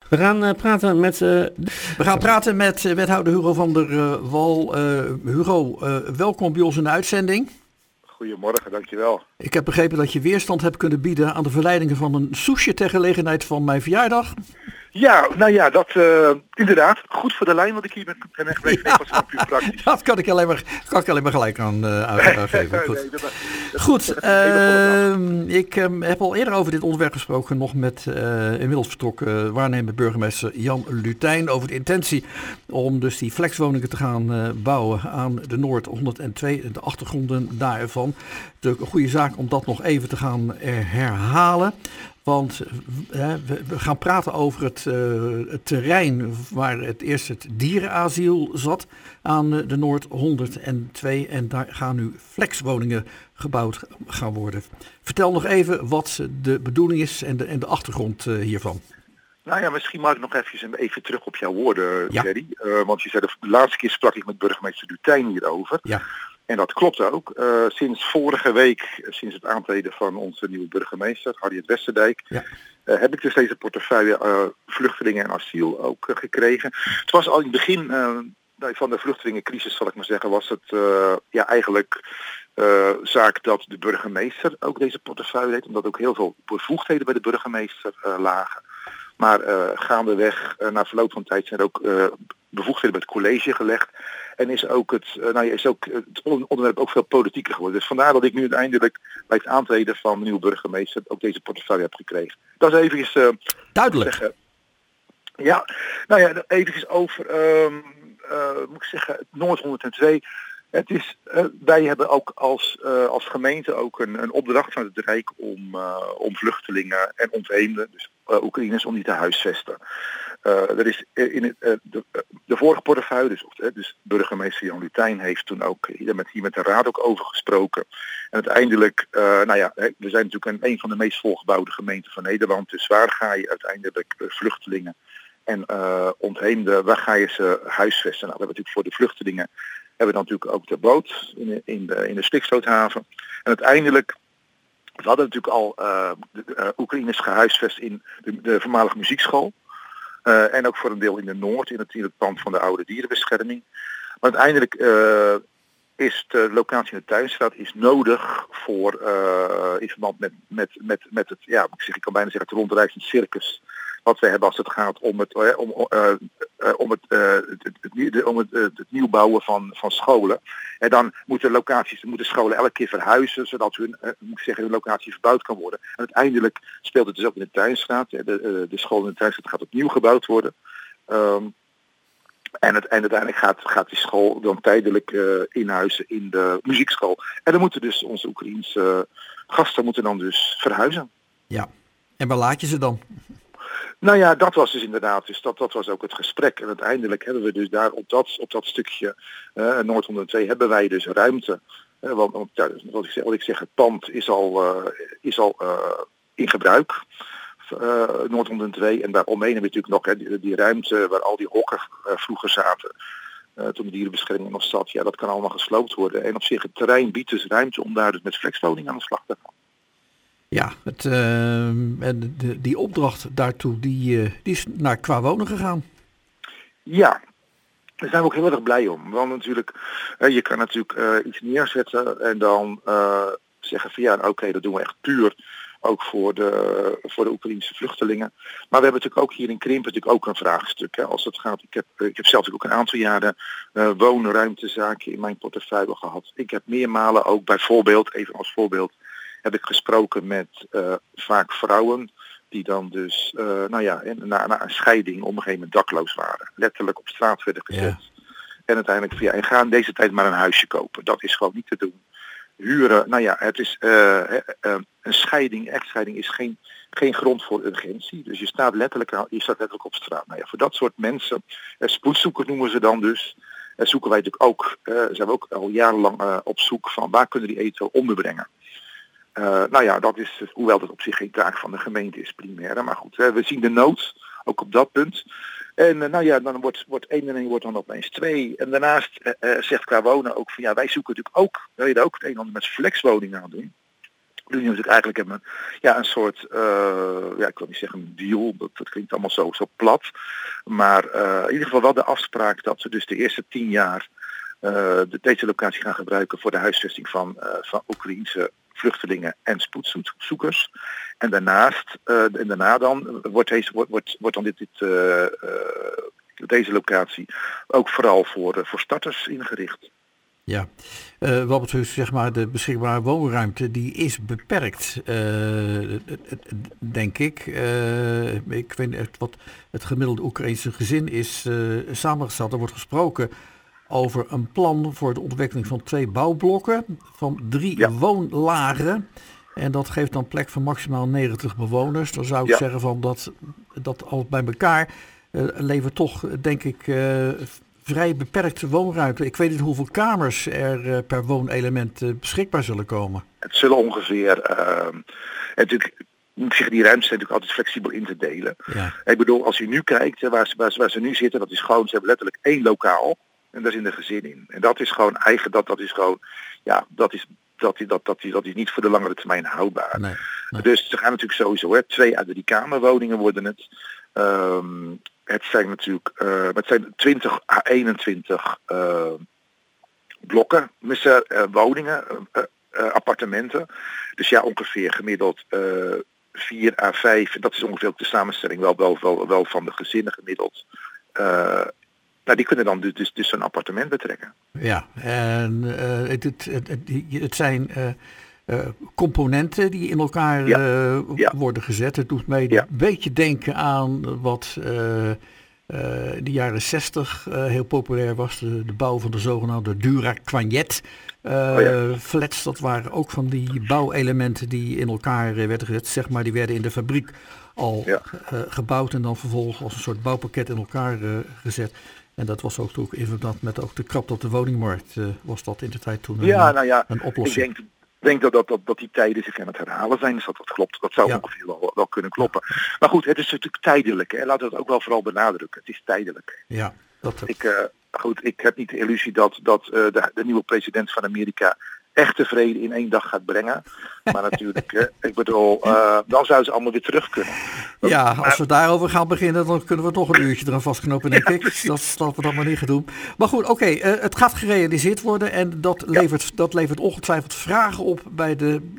We gaan praten met wethouder Hugo van der Wal. Hugo, welkom bij ons in de uitzending. Goedemorgen, dankjewel. Ik heb begrepen dat je weerstand hebt kunnen bieden aan de verleidingen van een soesje ter gelegenheid van mijn verjaardag. Ja, dat inderdaad. Goed voor de lijn, want ik hier ben geweest. Ja, was puur praktisch. Dat kan ik alleen maar gelijk aan uitgeven. Goed, ik heb al eerder over dit onderwerp gesproken, nog met inmiddels vertrokken waarnemend burgemeester Jan Lutijn, over de intentie om dus die flexwoningen te gaan bouwen aan de Noord 102 en de achtergronden daarvan. De goede zaak om dat nog even te gaan herhalen. Want we gaan praten over het terrein waar het dierenasiel zat aan de Noord 102. En daar gaan nu flexwoningen gebouwd gaan worden. Vertel nog even wat de bedoeling is en de achtergrond hiervan. Nou ja, misschien mag ik nog even terug op jouw woorden, Jerry. Want je zei de laatste keer sprak ik met burgemeester Lutijn hierover. Ja. En dat klopt ook. Sinds vorige week, sinds het aantreden van onze nieuwe burgemeester, Harriet Westerdijk, heb ik dus deze portefeuille vluchtelingen en asiel ook gekregen. Het was al in het begin van de vluchtelingencrisis, zal ik maar zeggen, was het eigenlijk zaak dat de burgemeester ook deze portefeuille deed, omdat ook heel veel bevoegdheden bij de burgemeester lagen. Maar gaandeweg, na verloop van tijd, zijn er ook bevoegdheden bij het college gelegd. En is het onderwerp ook veel politieker geworden. Dus vandaar dat ik nu uiteindelijk bij het aantreden van de nieuwe burgemeester ook deze portefeuille heb gekregen. Dat is even duidelijk. Even over moet ik zeggen, het Noord 102. Het is, wij hebben ook als gemeente ook een opdracht van het Rijk om vluchtelingen en ontheemden, dus Oekraïners, om die te huisvesten. Er is in de vorige portefeuille, dus burgemeester Jan Lutijn heeft toen ook hier met de raad ook over gesproken. En uiteindelijk, we zijn natuurlijk een van de meest volgebouwde gemeenten van Nederland. Dus waar ga je uiteindelijk vluchtelingen en ontheemden, waar ga je ze huisvesten? Nou, we hebben natuurlijk voor de vluchtelingen hebben we dan natuurlijk ook de boot in de stikstoothaven. En uiteindelijk, we hadden natuurlijk al Oekraïners gehuisvest in de voormalige muziekschool. En ook voor een deel in de Noord, in het pand van de oude dierenbescherming. Maar uiteindelijk is de locatie in de Tuinstraat is nodig voor in verband met het, ik kan bijna zeggen het rondreizend circus wat we hebben als het gaat om het nieuw bouwen van scholen. En dan moeten scholen elke keer verhuizen, zodat hun locatie verbouwd kan worden. En uiteindelijk speelt het dus ook in de Tuinstraat. De school in de Tuinstraat gaat opnieuw gebouwd worden. En uiteindelijk gaat die school dan tijdelijk inhuizen in de muziekschool. En dan moeten dus onze Oekraïense gasten moeten dan dus verhuizen. Ja, en waar laat je ze dan? Nou ja, dat was dus inderdaad, dus dat was ook het gesprek. En uiteindelijk hebben we dus daar op dat stukje Noord 102 hebben wij dus ruimte. Want wat ik zeg, het pand is al in gebruik. Noord 102 en daaromheen hebben we natuurlijk nog die ruimte waar al die hokken vroeger zaten. Toen de dierenbescherming nog zat. Ja, dat kan allemaal gesloopt worden. En op zich het terrein biedt dus ruimte om daar dus met flexwoningen aan de slag te gaan. Ja, die opdracht daartoe, die is naar Qua Wonen gegaan. Ja, daar zijn we ook heel erg blij om. Want natuurlijk, je kan natuurlijk iets neerzetten en dan zeggen van oké, dat doen we echt puur ook voor de Oekraïnse vluchtelingen. Maar we hebben natuurlijk ook hier in Krimpen natuurlijk ook een vraagstuk. Hè, als het gaat, ik heb zelf ook een aantal jaren woonruimtezaken in mijn portefeuille gehad. Ik heb meermalen ook bijvoorbeeld, even als voorbeeld, heb ik gesproken met vaak vrouwen die dan dus na een scheiding op een gegeven moment dakloos waren. Letterlijk op straat werden gezet. Ja. En uiteindelijk en ga in deze tijd maar een huisje kopen. Dat is gewoon niet te doen. Huren, het is een echtscheiding is geen grond voor urgentie. Dus je staat letterlijk op straat. Voor dat soort mensen, spoedzoekers noemen ze dan dus, zoeken wij natuurlijk ook, zijn we ook al jarenlang op zoek van waar kunnen die eventueel onderbrengen. Dat is, hoewel dat op zich geen taak van de gemeente is primair. Maar goed, we zien de nood, ook op dat punt. En dan wordt 1 en 1 wordt dan opeens 2. En daarnaast zegt Qua Wonen ook van wij zoeken natuurlijk ook, wil je er ook het een en ander met flexwoningen aan doen. Nu natuurlijk eigenlijk hebben een soort, ik wil niet zeggen een deal, dat klinkt allemaal zo plat. Maar in ieder geval wel de afspraak dat ze dus de eerste 10 jaar deze locatie gaan gebruiken voor de huisvesting van Oekraïense vluchtelingen en spoedzoekers. En daarna dan wordt dan deze locatie ook vooral voor starters ingericht. Ja, wat betreft zeg maar de beschikbare woonruimte, die is beperkt, denk ik. Ik weet niet wat het gemiddelde Oekraïnse gezin is samengesteld. Er wordt gesproken over een plan voor de ontwikkeling van 2 bouwblokken van 3 woonlagen. En dat geeft dan plek voor maximaal 90 bewoners. Dan zou ik zeggen van dat al bij elkaar levert toch, denk ik, vrij beperkte woonruimte. Ik weet niet hoeveel kamers er per woonelement beschikbaar zullen komen. Het zullen ongeveer, natuurlijk, moet ik zeggen, die ruimtes zijn natuurlijk altijd flexibel in te delen. Ja. Ik bedoel, als je nu kijkt, waar ze nu zitten, dat is gewoon, ze hebben letterlijk 1 lokaal. En daar zit een gezin in. En dat is gewoon eigen, dat is gewoon, dat is niet voor de langere termijn houdbaar. Nee. Dus ze gaan natuurlijk sowieso, 2 à 3 kamerwoningen worden het. Het zijn natuurlijk, het zijn 20 à 21 blokken, woningen, appartementen. Dus ongeveer gemiddeld 4 à 5, dat is ongeveer ook de samenstelling wel van de gezinnen gemiddeld. Die kunnen dan dus zo'n appartement betrekken. Ja, en het zijn componenten die in elkaar worden gezet. Het doet mij een beetje denken aan wat de jaren 60 heel populair was. De bouw van de zogenaamde Dura-Quagnet. Flats, dat waren ook van die bouwelementen die in elkaar werden gezet. Zeg maar, die werden in de fabriek al gebouwd en dan vervolgens als een soort bouwpakket in elkaar gezet. En dat was ook inderdaad met ook de krapte op de woningmarkt was dat in de tijd toen een oplossing. Ik denk dat die tijden zich aan het herhalen zijn. Dus dat klopt. Dat zou ongeveer wel kunnen kloppen. Maar goed, het is natuurlijk tijdelijk. Hè. Laten we dat ook wel vooral benadrukken. Het is tijdelijk. Ja, ik heb niet de illusie dat de nieuwe president van Amerika echte vrede in 1 dag gaat brengen. Maar natuurlijk, ik bedoel, dan zouden ze allemaal weer terug kunnen. Als we daarover gaan beginnen, dan kunnen we toch een uurtje eraan vastknopen, denk ik. Dus dat we dat maar niet gaan doen. Maar goed, het gaat gerealiseerd worden en dat levert ongetwijfeld vragen op bij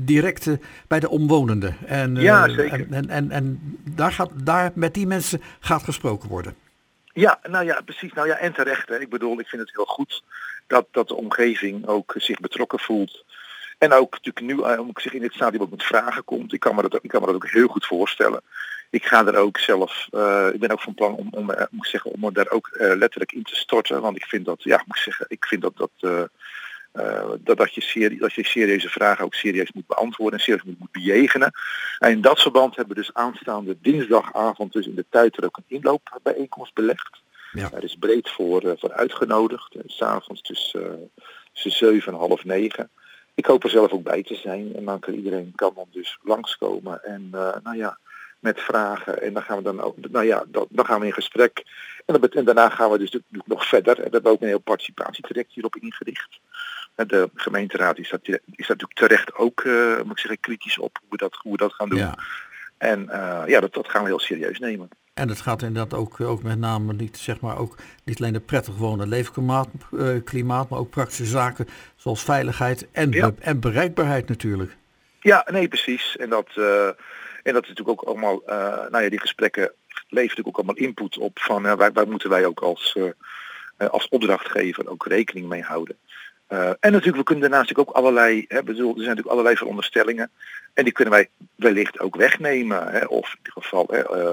de omwonenden. En, zeker. En daar met die mensen gaat gesproken worden. Ja, precies. En terecht. Hè. Ik bedoel, ik vind het heel goed dat de omgeving ook zich betrokken voelt. En ook natuurlijk nu, om ik zeg in dit stadium ook met vragen komt. Ik kan me dat ook heel goed voorstellen. Ik ga er ook zelf, ik ben ook van plan om daar ook letterlijk in te storten. Want ik vind dat, dat je serieuze vragen ook serieus moet beantwoorden en serieus moet bejegenen. En in dat verband hebben we dus aanstaande dinsdagavond dus in de tijd er ook een inloopbijeenkomst belegd. Ja. Daar is breed voor uitgenodigd. 's avonds tussen 7 en half 9. Ik hoop er zelf ook bij te zijn. En iedereen kan dan dus langskomen. En met vragen. En dan gaan we dan gaan we in gesprek. En daarna gaan we dus nog verder. En we hebben ook een heel participatietraject hierop ingericht. De gemeenteraad is natuurlijk terecht ook kritisch op hoe we dat gaan doen. Ja. En dat gaan we heel serieus nemen. En het gaat inderdaad ook met name niet alleen de prettig wonen leefklimaat, maar ook praktische zaken zoals veiligheid en bereikbaarheid natuurlijk. Ja, nee, precies. En dat is natuurlijk ook allemaal, die gesprekken leveren natuurlijk ook allemaal input op van waar moeten wij ook als opdrachtgever ook rekening mee houden. En natuurlijk, we kunnen daarnaast ook allerlei, er zijn natuurlijk allerlei veronderstellingen en die kunnen wij wellicht ook wegnemen. Of in ieder geval,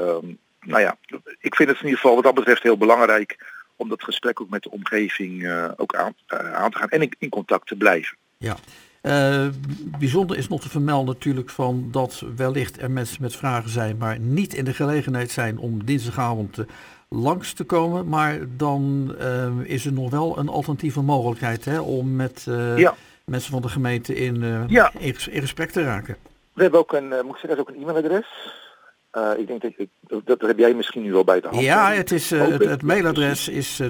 ik vind het in ieder geval wat dat betreft heel belangrijk om dat gesprek ook met de omgeving ook aan te gaan en in contact te blijven. Ja. Bijzonder is nog te vermelden natuurlijk van dat wellicht er mensen met vragen zijn, maar niet in de gelegenheid zijn om dinsdagavond langs te komen. Maar dan is er nog wel een alternatieve mogelijkheid om met mensen van de gemeente in gesprek te raken. We hebben ook een e-mailadres. Ik denk dat heb jij misschien nu wel bij de hand. Ja, het mailadres is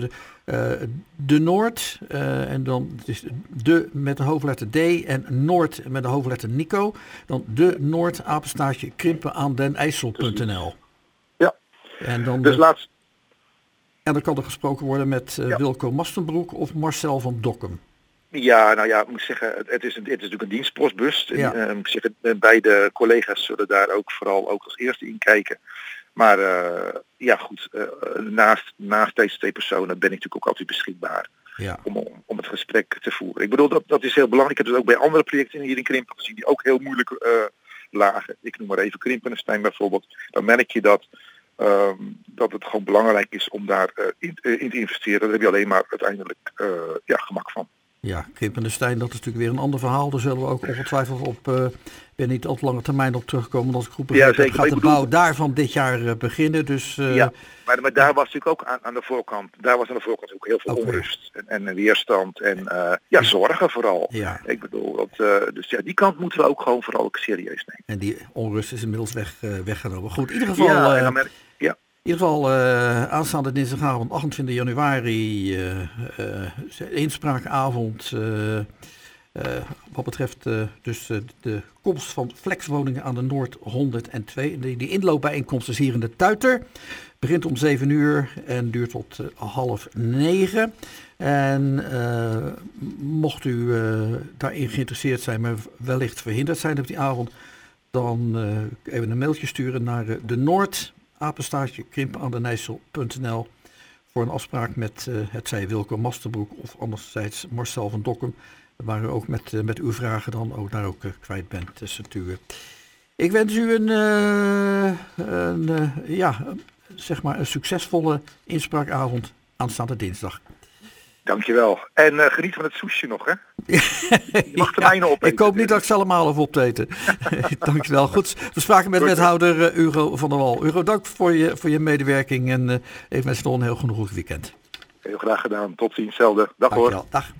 De Noord, en dan het is de met de hoofdletter D en Noord met de hoofdletter Nico. Dan de Noord, apenstaartje, krimpen aan den IJssel.nl. Ja, En dan dus laatst. En dan kan er gesproken worden met Wilco Mastenbroek of Marcel van Dokkum. Ja, nou ja, ik moet zeggen, het is natuurlijk een dienstpostbus. Ja. En, moet zeggen, beide collega's zullen daar ook vooral ook als eerste in kijken. Maar goed, naast deze 2 personen ben ik natuurlijk ook altijd beschikbaar om het gesprek te voeren. Ik bedoel, dat is heel belangrijk. Ik heb het ook bij andere projecten hier in Krimpen gezien die ook heel moeilijk lagen. Ik noem maar even Krimpenestein bijvoorbeeld. Dan merk je dat het gewoon belangrijk is om daar in te investeren. Daar heb je alleen maar uiteindelijk gemak van. Ja, Krimpenestein, dat is natuurlijk weer een ander verhaal. Daar zullen we ook ongetwijfeld op niet al te lange termijn op terugkomen. Want als ik goed begrijp, gaat de bouw daarvan dit jaar beginnen. Dus, maar daar was natuurlijk ook aan de voorkant. Daar was aan de voorkant ook heel veel onrust en weerstand en zorgen vooral. Ja. Ik bedoel, dus die kant moeten we ook gewoon vooral ook serieus nemen. En die onrust is inmiddels weggenomen. Goed, in ieder geval. In ieder geval aanstaande dinsdagavond 28 januari inspraakavond wat betreft dus de komst van flexwoningen aan de Noord 102. Die inloopbijeenkomst is hier in de Tuiter. Begint om 7 uur en duurt tot 8:30. En mocht u daarin geïnteresseerd zijn, maar wellicht verhinderd zijn op die avond, dan even een mailtje sturen naar de Noord. Apenstaartje krimpenandernijssel.nl voor een afspraak met het zij Wilco Mastenbroek of anderzijds Marcel van Dokkum, waar u ook met uw vragen dan ook daar ook kwijt bent te sturen. Ik wens u een succesvolle inspraakavond aanstaande dinsdag. Dankjewel. En geniet van het soesje nog, hè? Je mag de mijne opeten. Ik hoop niet dat ik ze allemaal heb opeten. Dankjewel. Goed, we spraken met wethouder Hugo van der Wal. Hugo, dank voor je medewerking en even met z'n allen een heel genoeg weekend. Heel graag gedaan. Tot ziens. Zelfde. Dag. Dankjewel. Hoor. Dag.